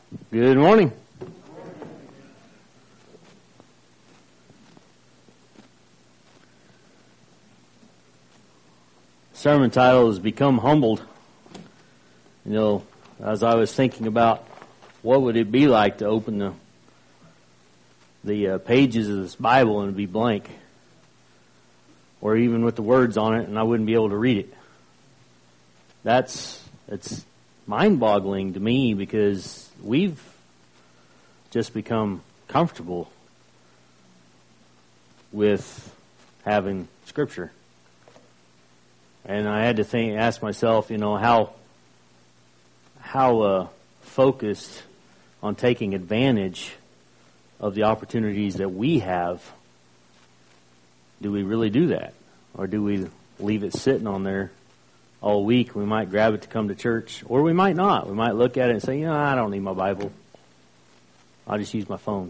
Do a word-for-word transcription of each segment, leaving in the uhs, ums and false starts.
Good morning. Sermon title is Become Humbled. You know, as I was thinking about what would it be like to open the the uh, pages of this Bible and it'd be blank, or even with the words on it and I wouldn't be able to read it. That's it's mind-boggling to me because we've just become comfortable with having Scripture. And I had to think, ask myself, you know, how how uh, focused on taking advantage of the opportunities that we have. Do we really do that? Or do we leave it sitting on there all week? We might grab it to come to church, or we might not. We might look at it and say, you know, I don't need my Bible. I'll just use my phone.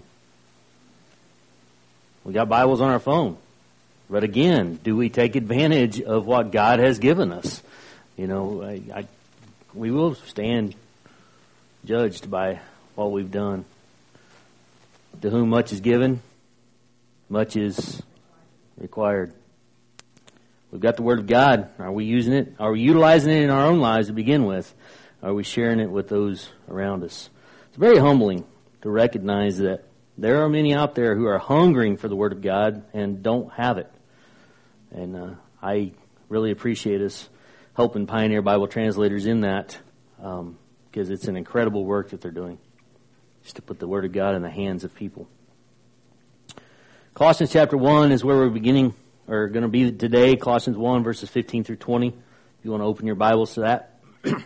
We got Bibles on our phone. But again, do we take advantage of what God has given us? You know, I, I, we will stand judged by what we've done. To whom much is given, much is required. We've got the Word of God. Are we using it? Are we utilizing it in our own lives to begin with? Are we sharing it with those around us? It's very humbling to recognize that there are many out there who are hungering for the Word of God and don't have it. And uh, I really appreciate us helping Pioneer Bible Translators in that, um, because it's an incredible work that they're doing, just to put the Word of God in the hands of people. Colossians chapter one is where we're beginning, or going to be today. Colossians one, verses fifteen through twenty. If you want to open your Bibles to that.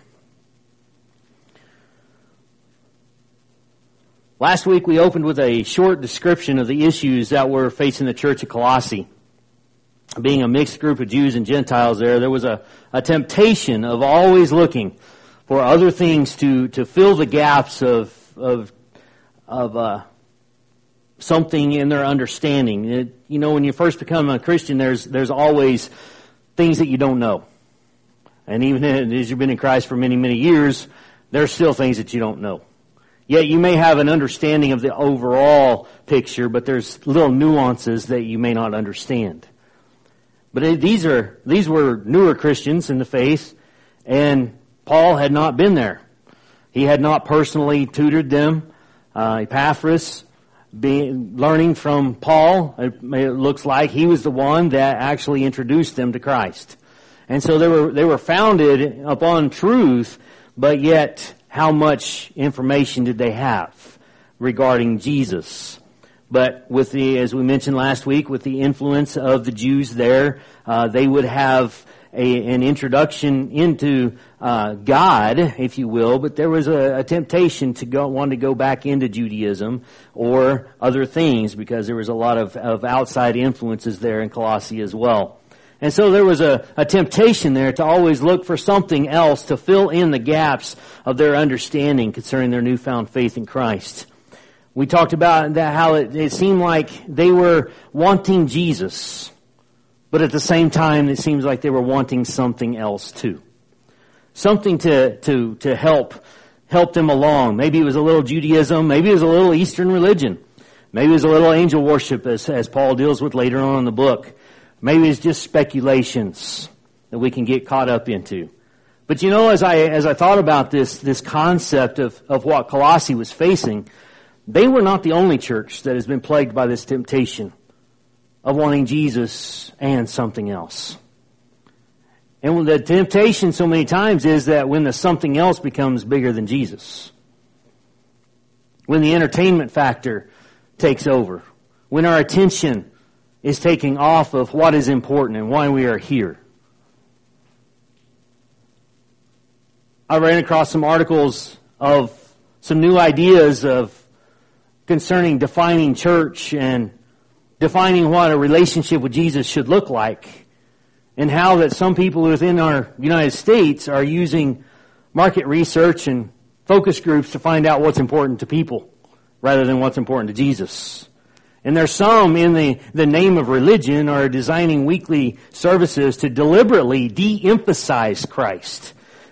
Last week we opened with a short description of the issues that were facing the church at Colossae. Being a mixed group of Jews and Gentiles there, there was a, a temptation of always looking for other things to, to fill the gaps of of of uh, something in their understanding. It, you know, when you first become a Christian, there's there's always things that you don't know. And even as you've been in Christ for many, many years, there's still things that you don't know. Yet you may have an understanding of the overall picture, but there's little nuances that you may not understand. But these are these were newer Christians in the faith, and Paul had not been there. He had not personally tutored them. Uh, Epaphras, being, learning from Paul, it, it looks like he was the one that actually introduced them to Christ. And so they were they were founded upon truth, but yet how much information did they have regarding Jesus? But with the, as we mentioned last week, with the influence of the Jews there, uh, they would have a, an introduction into uh, God, if you will. But there was a, a temptation to go, want to go back into Judaism or other things, because there was a lot of, of outside influences there in Colossae as well. And so there was a, a temptation there to always look for something else to fill in the gaps of their understanding concerning their newfound faith in Christ. We talked about that, how it, it seemed like they were wanting Jesus, but at the same time it seems like they were wanting something else too. Something to, to, to help, help them along. Maybe it was a little Judaism, maybe it was a little Eastern religion. Maybe it was a little angel worship, as, as Paul deals with later on in the book. Maybe it's just speculations that we can get caught up into. But you know, as I, as I thought about this, this concept of, of what Colossae was facing, they were not the only church that has been plagued by this temptation of wanting Jesus and something else. And the temptation so many times is that when the something else becomes bigger than Jesus, when the entertainment factor takes over, when our attention is taking off of what is important and why we are here. I ran across some articles of some new ideas of concerning defining church and defining what a relationship with Jesus should look like, and how that some people within our United States are using market research and focus groups to find out what's important to people rather than what's important to Jesus. And there's some in the, the name of religion are designing weekly services to deliberately de-emphasize Christ,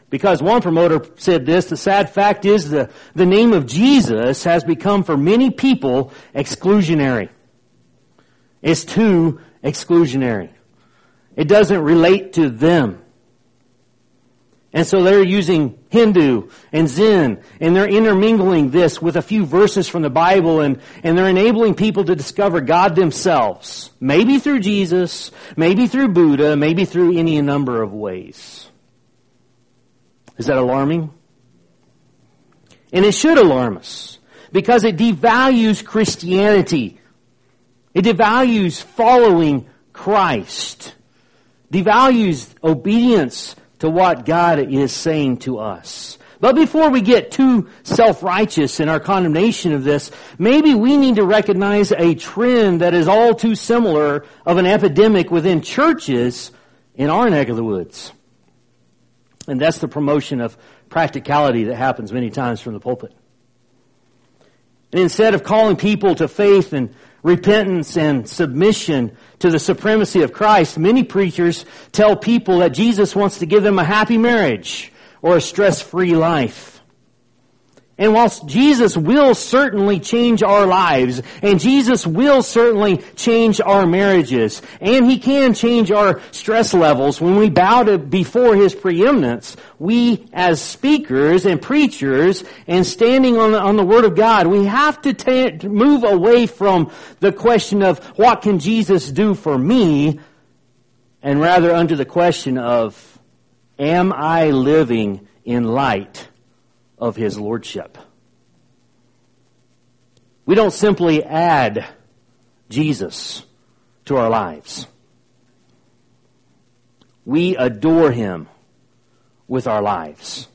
Because one promoter said this, the sad fact is the, the name of Jesus has become for many people exclusionary. It's too exclusionary. It doesn't relate to them. And so they're using Hindu and Zen, and they're intermingling this with a few verses from the Bible, and, and they're enabling people to discover God themselves. Maybe through Jesus, maybe through Buddha, maybe through any number of ways. Is that alarming? And it should alarm us, because it devalues Christianity. It devalues following Christ. Devalues obedience to what God is saying to us. But before we get too self-righteous in our condemnation of this, maybe we need to recognize a trend that is all too similar of an epidemic within churches in our neck of the woods. And that's the promotion of practicality that happens many times from the pulpit. And instead of calling people to faith and repentance and submission to the supremacy of Christ, many preachers tell people that Jesus wants to give them a happy marriage or a stress-free life. And whilst Jesus will certainly change our lives, and Jesus will certainly change our marriages, and He can change our stress levels when we bow to before His preeminence, we as speakers and preachers and standing on the, on the Word of God, we have to ta- move away from the question of what can Jesus do for me, and rather under the question of, am I living in light of His Lordship? We don't simply add Jesus to our lives. We adore Him with our lives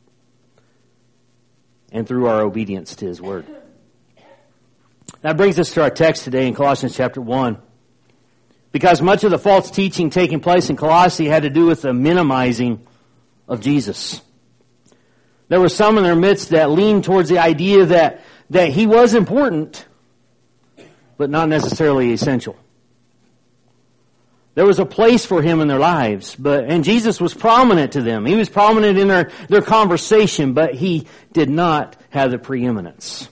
and through our obedience to His Word. That brings us to our text today in Colossians chapter one. Because much of the false teaching taking place in Colossae had to do with the minimizing of Jesus. There were some in their midst that leaned towards the idea that, that He was important, but not necessarily essential. There was a place for Him in their lives, but and Jesus was prominent to them. He was prominent in their, their conversation, but He did not have the preeminence.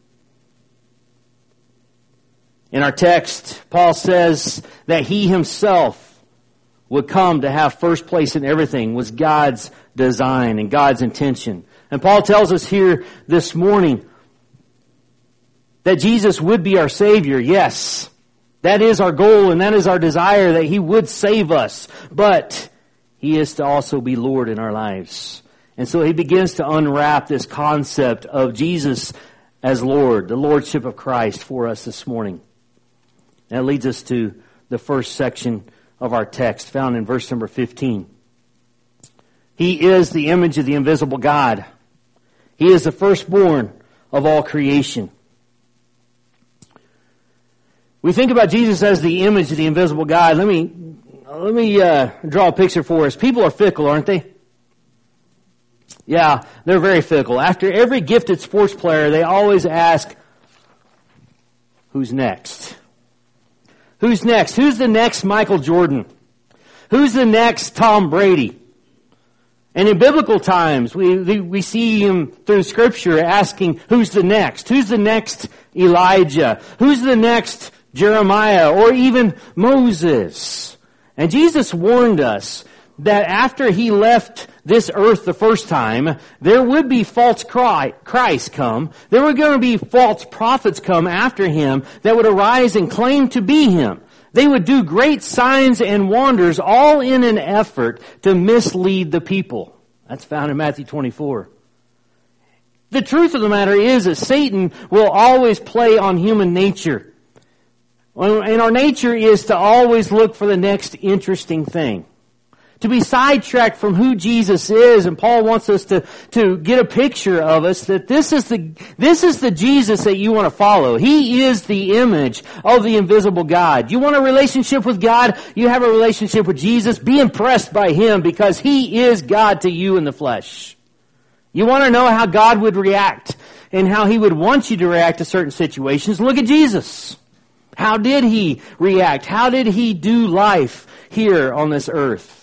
In our text, Paul says that He Himself would come to have first place in everything, was God's design and God's intention. And Paul tells us here this morning that Jesus would be our Savior. Yes, that is our goal and that is our desire, that He would save us. But He is to also be Lord in our lives. And so he begins to unwrap this concept of Jesus as Lord, the Lordship of Christ for us this morning. That leads us to the first section of our text, found in verse number fifteen. He is the image of the invisible God. He is the firstborn of all creation. We think about Jesus as the image of the invisible God. Let me let me uh, draw a picture for us. People are fickle, aren't they? Yeah, they're very fickle. After every gifted sports player, they always ask, who's next? Who's next? Who's the next Michael Jordan? Who's the next Tom Brady? And in biblical times, we we see him through Scripture asking, who's the next? Who's the next Elijah? Who's the next Jeremiah? Or even Moses? And Jesus warned us that after He left this earth the first time, there would be false Christ come. There were going to be false prophets come after Him that would arise and claim to be Him. They would do great signs and wonders, all in an effort to mislead the people. That's found in Matthew twenty-four. The truth of the matter is that Satan will always play on human nature. And our nature is to always look for the next interesting thing. To be sidetracked from who Jesus is, and Paul wants us to, to get a picture of us that this is the, this is the Jesus that you want to follow. He is the image of the invisible God. You want a relationship with God? You have a relationship with Jesus. Be impressed by Him because He is God to you in the flesh. You want to know how God would react and how He would want you to react to certain situations? Look at Jesus. How did He react? How did He do life here on this earth?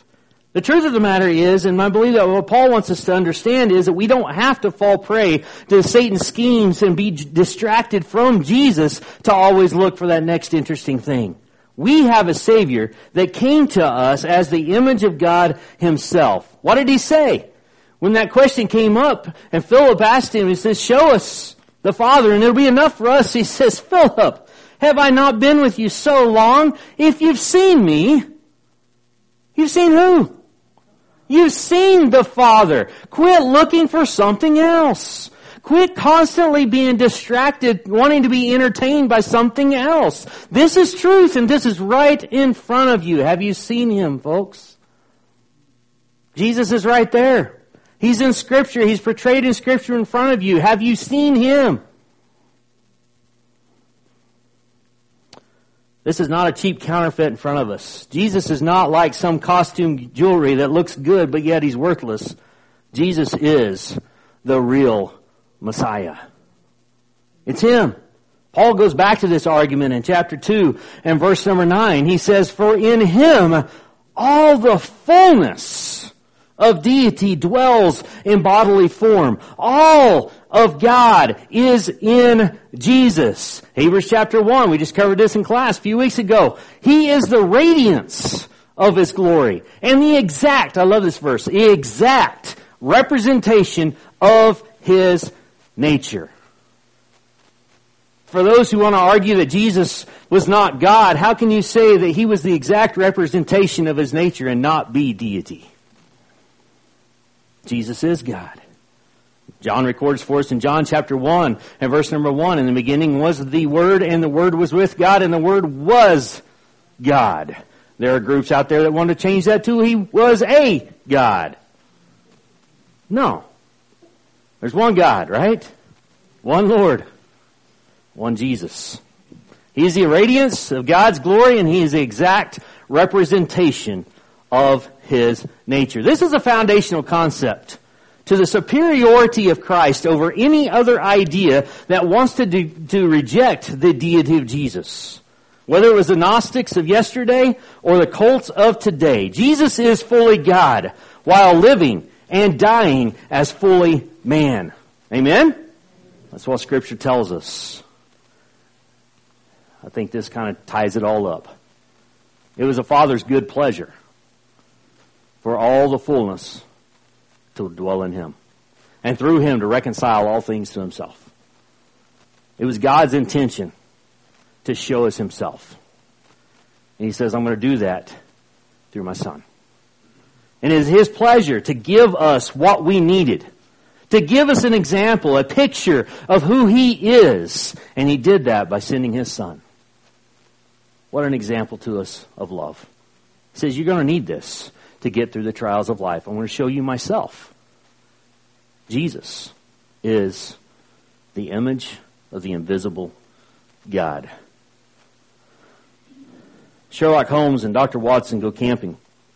The truth of the matter is, and I believe that what Paul wants us to understand is that we don't have to fall prey to Satan's schemes and be distracted from Jesus to always look for that next interesting thing. We have a Savior that came to us as the image of God Himself. What did He say? When that question came up and Philip asked Him, He says, show us the Father and it'll be enough for us. He says, Philip, have I not been with you so long? If you've seen me, you've seen who? You've seen the Father. Quit looking for something else. Quit constantly being distracted, wanting to be entertained by something else. This is truth and this is right in front of you. Have you seen Him, folks? Jesus is right there. He's in Scripture. He's portrayed in Scripture in front of you. Have you seen Him? This is not a cheap counterfeit in front of us. Jesus is not like some costume jewelry that looks good, but yet He's worthless. Jesus is the real Messiah. It's Him. Paul goes back to this argument in chapter two and verse number nine. He says, for in Him all the fullness of deity dwells in bodily form. All of God is in Jesus. Hebrews chapter one, we just covered this in class a few weeks ago. He is the radiance of His glory. And the exact, I love this verse, the exact representation of His nature. For those who want to argue that Jesus was not God, how can you say that He was the exact representation of His nature and not be deity? Jesus is God. John records for us in John chapter one and verse number one, in the beginning was the Word, and the Word was with God, and the Word was God. There are groups out there that want to change that to He was a God. No. There's one God, right? One Lord. One Jesus. He is the radiance of God's glory, and He is the exact representation of His nature. This is a foundational concept to the superiority of Christ over any other idea that wants to do, to reject the deity of Jesus. Whether it was the Gnostics of yesterday or the cults of today, Jesus is fully God while living and dying as fully man. Amen? That's what Scripture tells us. I think this kind of ties it all up. It was a Father's good pleasure for all the fullness to dwell in Him, and through Him to reconcile all things to Himself. It was God's intention to show us Himself. And He says, I'm going to do that through my Son. And it is His pleasure to give us what we needed, to give us an example, a picture of who He is. And He did that by sending His Son. What an example to us of love. He says, you're going to need this to get through the trials of life. I want to show you myself. Jesus is the image of the invisible God. Sherlock Holmes and Doctor Watson go camping.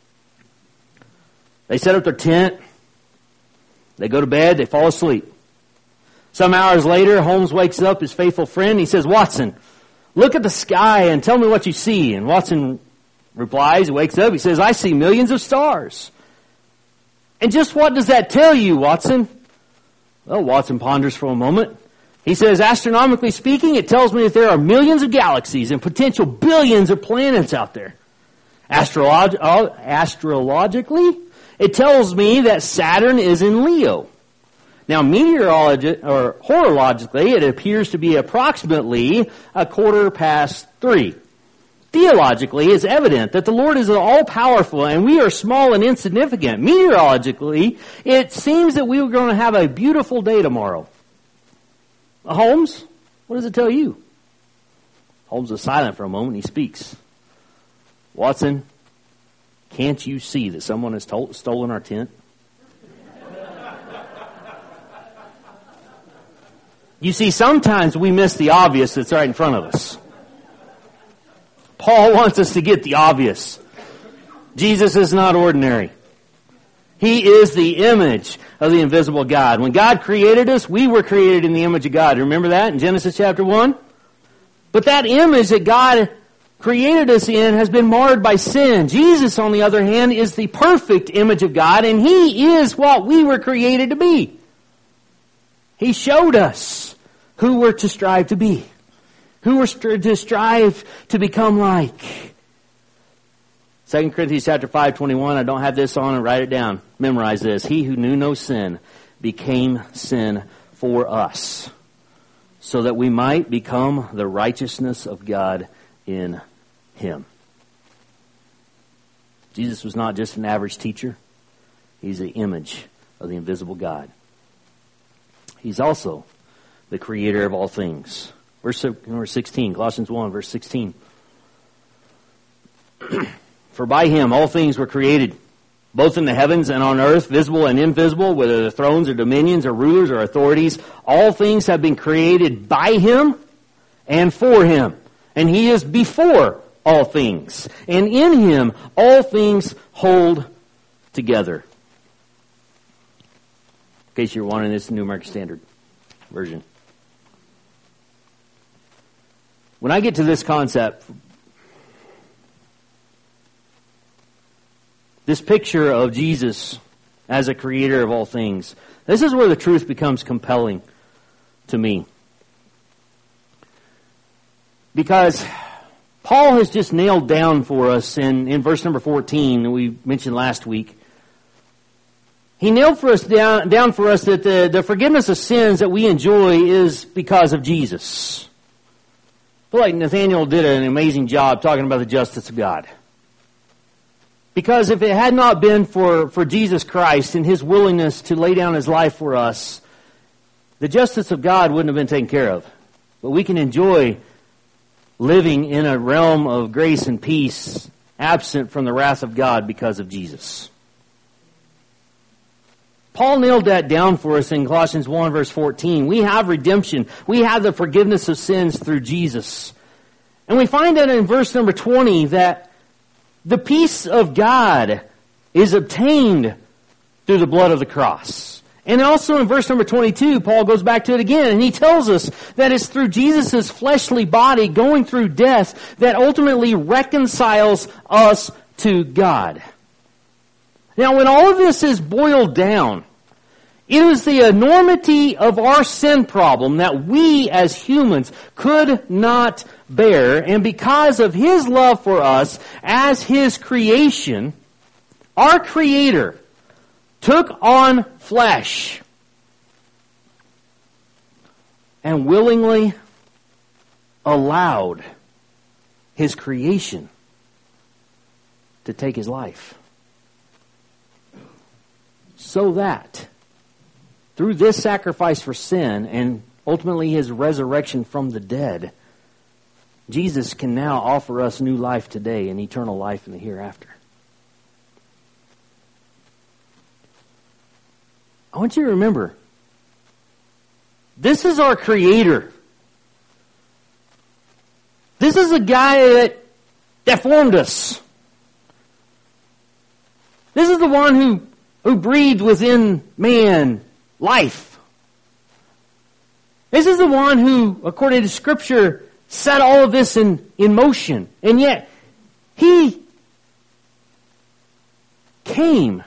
They set up their tent. They go to bed. They fall asleep. Some hours later, Holmes wakes up, his faithful friend. He says, Watson, look at the sky and tell me what you see. And Watson replies, he wakes up, he says, I see millions of stars. And just what does that tell you, Watson? Well, Watson ponders for a moment. He says, astronomically speaking, it tells me that there are millions of galaxies and potential billions of planets out there. Astrolog- astrologically, it tells me that Saturn is in Leo. Now, meteorologi- or horologically, it appears to be approximately a quarter past three. Theologically, it's evident that the Lord is all-powerful and we are small and insignificant. Meteorologically, it seems that we are going to have a beautiful day tomorrow. Holmes, what does it tell you? Holmes is silent for a moment. He speaks. Watson, can't you see that someone has to- stolen our tent? You see, sometimes we miss the obvious that's right in front of us. Paul wants us to get the obvious. Jesus is not ordinary. He is the image of the invisible God. When God created us, we were created in the image of God. Remember that in Genesis chapter one? But that image that God created us in has been marred by sin. Jesus, on the other hand, is the perfect image of God, and He is what we were created to be. He showed us who we're to strive to be, who we're to strive to become like. Second Corinthians chapter five, twenty-one, I don't have this on and write it down. Memorize this. He who knew no sin became sin for us, so that we might become the righteousness of God in Him. Jesus was not just an average teacher. He's the image of the invisible God. He's also the creator of all things. Verse number sixteen, Colossians one, verse sixteen. For by Him all things were created, both in the heavens and on earth, visible and invisible, whether they're thrones or dominions or rulers or authorities. All things have been created by Him and for Him. And He is before all things. And in Him all things hold together. In case you're wanting this, New American Standard Version. When I get to this concept, this picture of Jesus as a creator of all things, this is where the truth becomes compelling to me. Because Paul has just nailed down for us in, in verse number fourteen that we mentioned last week. He nailed for us down, down for us that the, the forgiveness of sins that we enjoy is because of Jesus. I feel like Nathaniel did an amazing job talking about the justice of God. Because if it had not been for, for Jesus Christ and His willingness to lay down His life for us, the justice of God wouldn't have been taken care of. But we can enjoy living in a realm of grace and peace, absent from the wrath of God because of Jesus. Paul nailed that down for us in Colossians one verse fourteen. We have redemption. We have the forgiveness of sins through Jesus. And we find that in verse number twenty that the peace of God is obtained through the blood of the cross. And also in verse number twenty-two, Paul goes back to it again, and he tells us that it's through Jesus' fleshly body going through death that ultimately reconciles us to God. Now, when all of this is boiled down, it was the enormity of our sin problem that we as humans could not bear, and because of His love for us as His creation, our Creator took on flesh and willingly allowed His creation to take His life. So that through this sacrifice for sin and ultimately His resurrection from the dead, Jesus can now offer us new life today and eternal life in the hereafter. I want you to remember, this is our Creator. This is the guy that, that formed us. This is the one who, who breathed within man life. This is the one who, according to Scripture, set all of this in, in motion. And yet, He came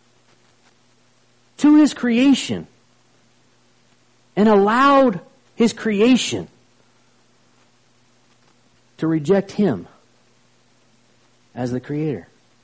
to His creation and allowed His creation to reject Him as the Creator.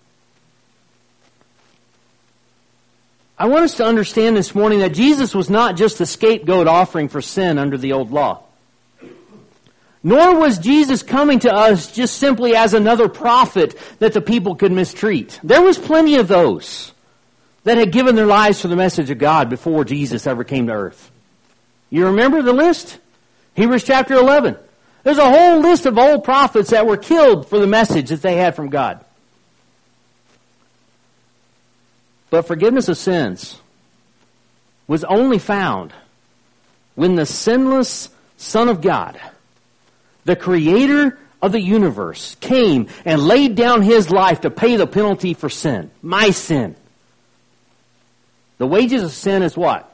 I want us to understand this morning that Jesus was not just a scapegoat offering for sin under the old law. Nor was Jesus coming to us just simply as another prophet that the people could mistreat. There was plenty of those that had given their lives for the message of God before Jesus ever came to earth. You remember the list? Hebrews chapter eleven. There's a whole list of old prophets that were killed for the message that they had from God. But forgiveness of sins was only found when the sinless Son of God, the Creator of the universe, came and laid down His life to pay the penalty for sin. My sin. The wages of sin is what?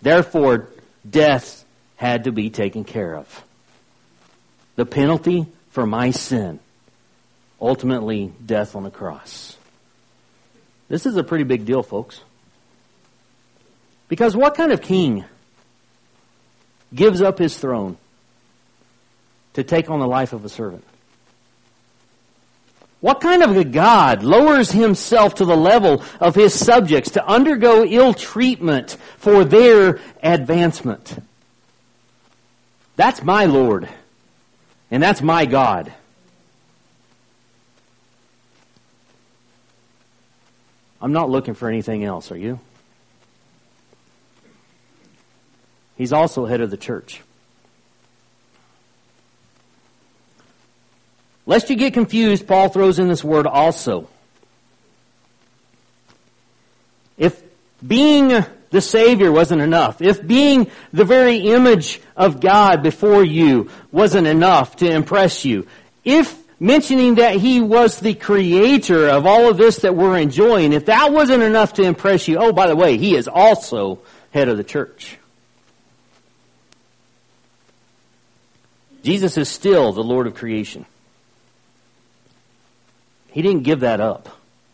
Therefore, death had to be taken care of. The penalty for my sin. Ultimately, death on the cross. This is a pretty big deal, folks. Because what kind of king gives up his throne to take on the life of a servant? What kind of a God lowers himself to the level of his subjects to undergo ill treatment for their advancement? That's my Lord. And that's my God. I'm not looking for anything else, are you? He's also head of the church. Lest you get confused, Paul throws in this word also. If being the Savior wasn't enough, if being the very image of God before you wasn't enough to impress you, if mentioning that He was the creator of all of this that we're enjoying, if that wasn't enough to impress you, oh, by the way, He is also head of the church. Jesus is still the Lord of creation. He didn't give that up.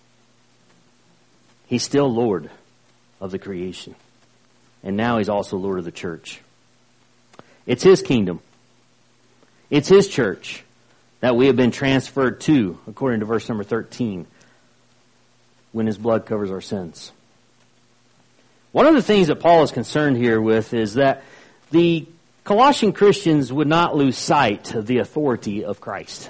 He's still Lord of the creation. And now He's also Lord of the church. It's His kingdom. It's His church that we have been transferred to, according to verse number thirteen, when His blood covers our sins. One of the things that Paul is concerned here with is that the Colossian Christians would not lose sight of the authority of Christ.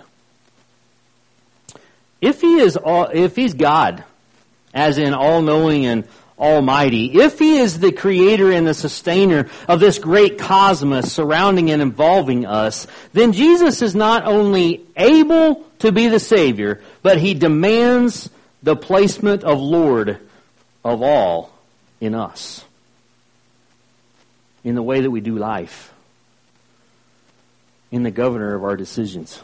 If He is, all, if He's God, as in all-knowing and almighty, if He is the creator and the sustainer of this great cosmos surrounding and involving us, then Jesus is not only able to be the Savior, but He demands the placement of Lord of all in us, in the way that we do life, in the governor of our decisions.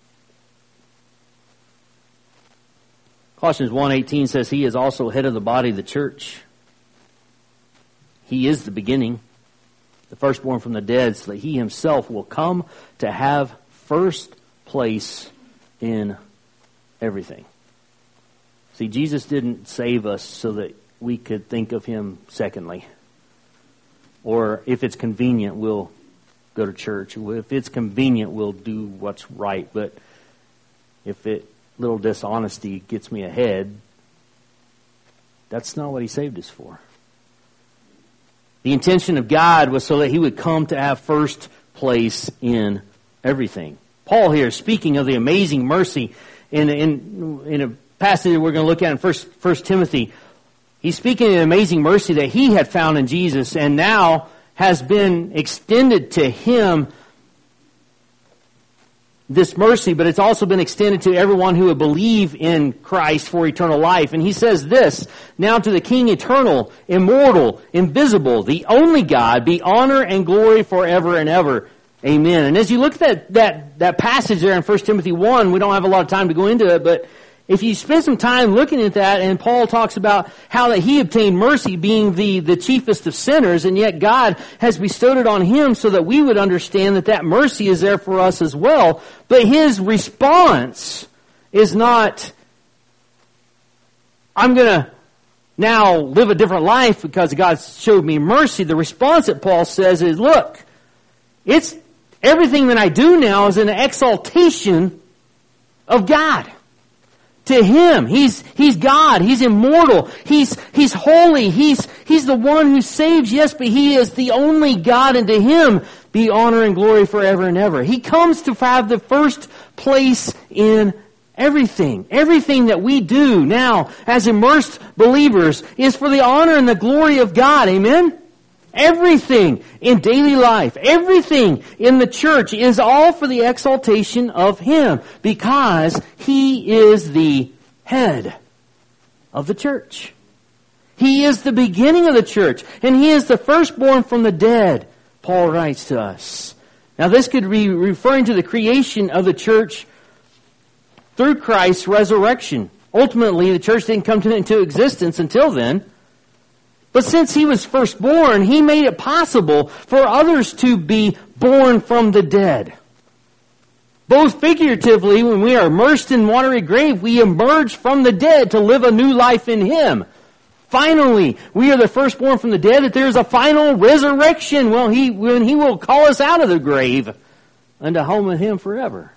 Colossians one eighteen says He is also head of the body of the church. He is the beginning, the firstborn from the dead, so that He Himself will come to have first place in everything. See, Jesus didn't save us so that we could think of Him secondly. Or if it's convenient, we'll go to church. If it's convenient, we'll do what's right. But if it little dishonesty gets me ahead, that's not what He saved us for. The intention of God was so that He would come to have first place in everything. Paul here, speaking of the amazing mercy in, in, in a passage that we're going to look at in First, First Timothy, he's speaking of the amazing mercy that he had found in Jesus and now has been extended to him, this mercy, but it's also been extended to everyone who would believe in Christ for eternal life. And he says this, now to the King eternal, immortal, invisible, the only God, be honor and glory forever and ever. Amen. And as you look at that, that, that passage there in First Timothy one, we don't have a lot of time to go into it, but if you spend some time looking at that, and Paul talks about how that he obtained mercy being the, the chiefest of sinners, and yet God has bestowed it on him so that we would understand that that mercy is there for us as well. But his response is not, I'm going to now live a different life because God showed me mercy. The response that Paul says is, look, it's everything that I do now is an exaltation of God. To Him. He's, He's God. He's immortal. He's, He's holy. He's, He's the one who saves, yes, but He is the only God, and to Him be honor and glory forever and ever. He comes to have the first place in everything. Everything that we do now as immersed believers is for the honor and the glory of God. Amen? Everything in daily life, everything in the church is all for the exaltation of Him because He is the head of the church. He is the beginning of the church and He is the firstborn from the dead, Paul writes to us. Now this could be referring to the creation of the church through Christ's resurrection. Ultimately, the church didn't come into existence until then. But since He was firstborn, He made it possible for others to be born from the dead. Both figuratively, when we are immersed in watery grave, we emerge from the dead to live a new life in Him. Finally, we are the firstborn from the dead, that there is a final resurrection when He, when He will call us out of the grave unto home with Him forever.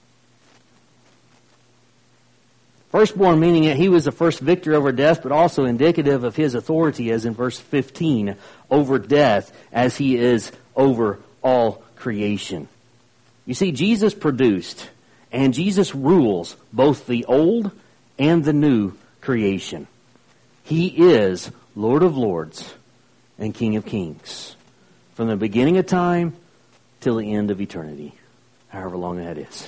Firstborn meaning that He was the first victor over death, but also indicative of His authority, as in verse fifteen, over death, as He is over all creation. You see, Jesus produced and Jesus rules both the old and the new creation. He is Lord of Lords and King of Kings, from the beginning of time till the end of eternity, however long that is.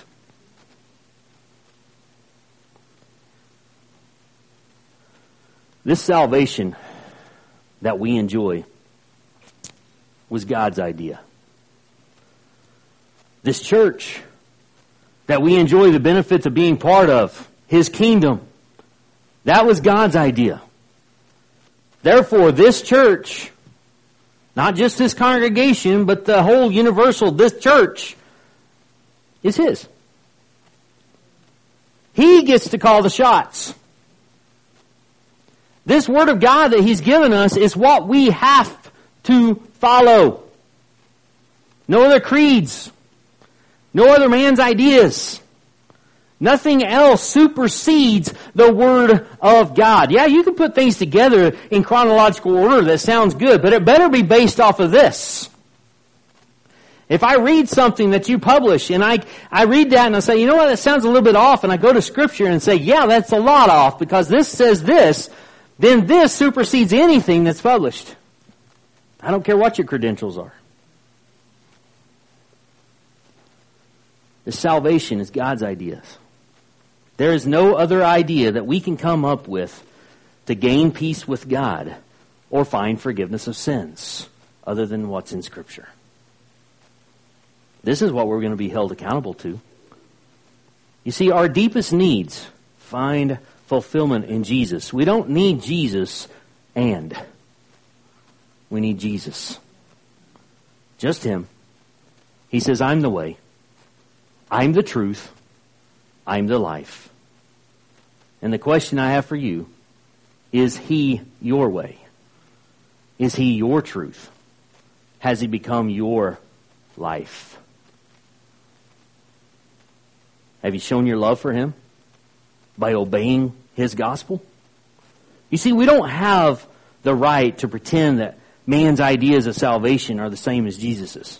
This salvation that we enjoy was God's idea. This church that we enjoy the benefits of being part of, His kingdom, that was God's idea. Therefore, this church, not just this congregation, but the whole universal, this church, is His. He gets to call the shots. This Word of God that He's given us is what we have to follow. No other creeds. No other man's ideas. Nothing else supersedes the Word of God. Yeah, you can put things together in chronological order that sounds good, but it better be based off of this. If I read something that you publish and I, I read that and I say, you know what, that sounds a little bit off, and I go to Scripture and say, yeah, that's a lot off because this says this, then this supersedes anything that's published. I don't care what your credentials are. The salvation is God's ideas. There is no other idea that we can come up with to gain peace with God or find forgiveness of sins other than what's in Scripture. This is what we're going to be held accountable to. You see, our deepest needs find fulfillment in Jesus. We don't need Jesus and. We need Jesus. Just Him. He says, I'm the way. I'm the truth. I'm the life. And the question I have for you, is He your way? Is He your truth? Has He become your life? Have you shown your love for Him by obeying His gospel? You see, we don't have the right to pretend that man's ideas of salvation are the same as Jesus's.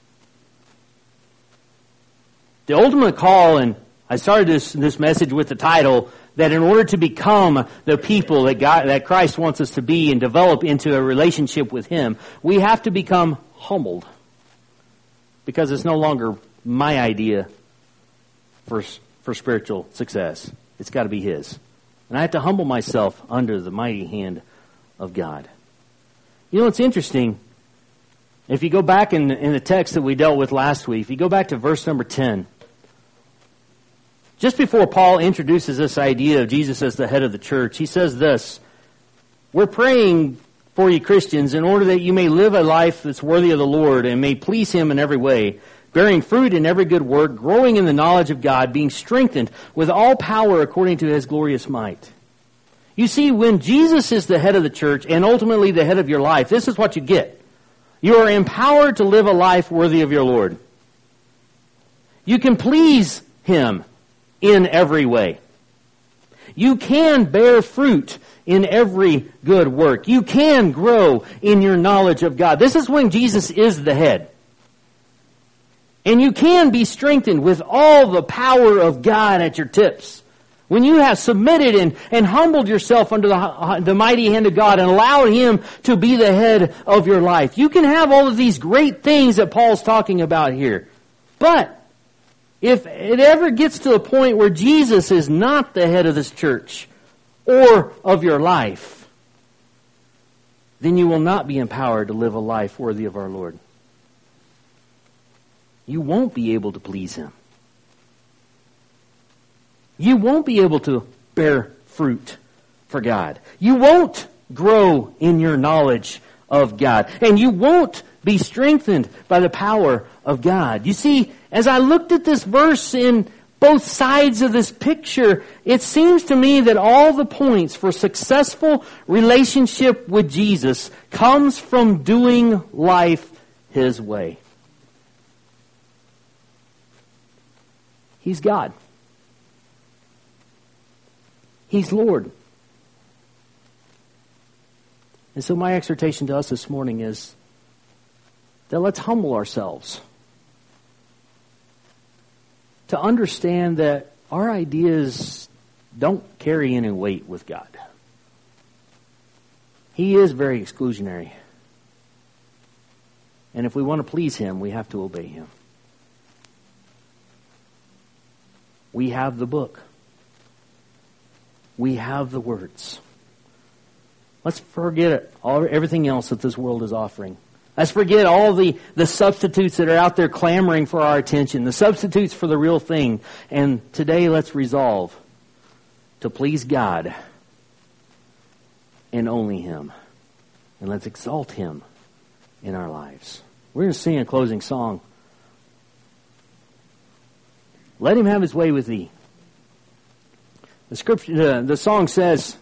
The ultimate call, and I started this, this message with the title, that in order to become the people that God, that Christ wants us to be and develop into a relationship with Him, we have to become humbled. Because it's no longer my idea for, for spiritual success. It's got to be His. And I have to humble myself under the mighty hand of God. You know, it's interesting. If you go back in, in the text that we dealt with last week, if you go back to verse number ten, just before Paul introduces this idea of Jesus as the head of the church, he says this, we're praying for you Christians in order that you may live a life that's worthy of the Lord and may please Him in every way, bearing fruit in every good work, growing in the knowledge of God, being strengthened with all power according to His glorious might. You see, when Jesus is the head of the church and ultimately the head of your life, this is what you get. You are empowered to live a life worthy of your Lord. You can please Him in every way. You can bear fruit in every good work. You can grow in your knowledge of God. This is when Jesus is the head. And you can be strengthened with all the power of God at your tips. When you have submitted and, and humbled yourself under the, the mighty hand of God and allowed Him to be the head of your life. You can have all of these great things that Paul's talking about here. But if it ever gets to a point where Jesus is not the head of this church or of your life, then you will not be empowered to live a life worthy of our Lord. You won't be able to please Him. You won't be able to bear fruit for God. You won't grow in your knowledge of God. And you won't Be strengthened by the power of God. You see, as I looked at this verse in both sides of this picture, it seems to me that all the points for successful relationship with Jesus comes from doing life His way. He's God. He's Lord. And so my exhortation to us this morning is that let's humble ourselves to understand that our ideas don't carry any weight with God. He is very exclusionary. And if we want to please Him, we have to obey Him. We have the book. We have the words. Let's forget it, all, everything else that this world is offering. Let's forget all the, the substitutes that are out there clamoring for our attention, the substitutes for the real thing. And today let's resolve to please God and only Him. And let's exalt Him in our lives. We're going to sing a closing song. Let Him have His way with thee. The scripture, uh, the song says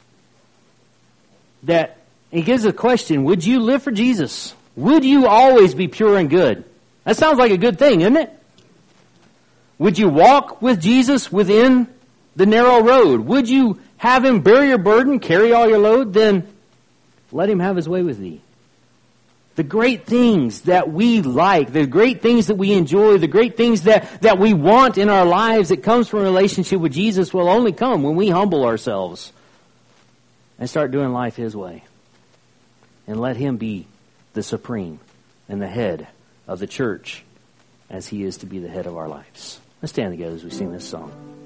that it gives a question: would you live for Jesus? Would you always be pure and good? That sounds like a good thing, isn't it? Would you walk with Jesus within the narrow road? Would you have Him bear your burden, carry all your load? Then let Him have His way with thee. The great things that we like, the great things that we enjoy, the great things that, that we want in our lives that comes from a relationship with Jesus will only come when we humble ourselves and start doing life His way. And let Him be the supreme and the head of the church as He is to be the head of our lives. Let's stand together as we sing this song.